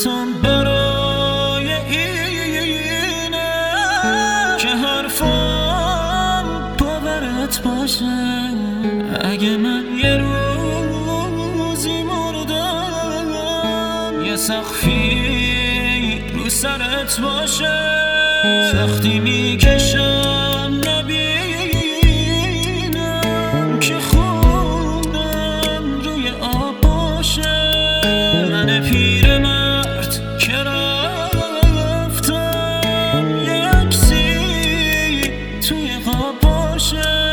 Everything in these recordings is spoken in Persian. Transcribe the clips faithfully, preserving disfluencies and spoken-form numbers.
حیاتم برای اینه که حرفم باورت باشه. اگه من یه روزی مردم یه سقفی رو سرت باشه. سختی میکشم نبینم که خونم روی آب باشه. من پیرمرد که رفتم یه عکسی توی قاب باشه.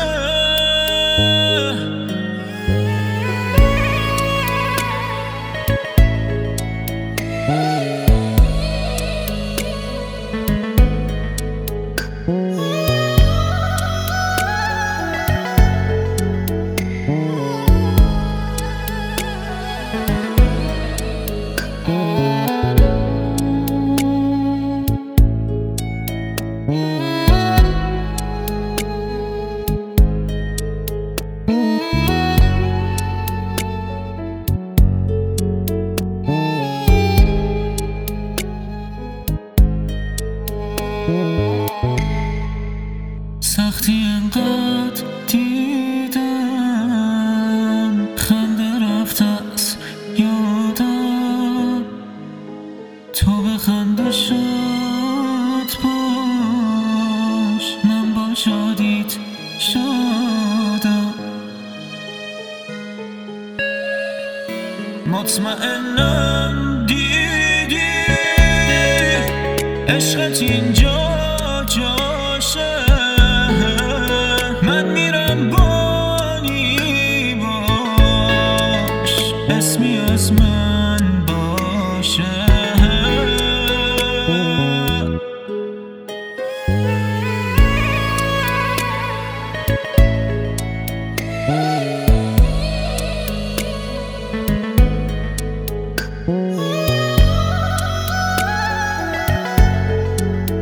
سختی انقدر دیدم خنده رفت از یادم. تو بخنده شاد باش من با شادیت شادم. مطمئنم دیدی عشقت اینجا جاشه. من میرم بانی باش اسمی از من باشه.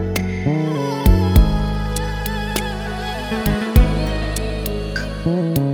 Mm-hmm.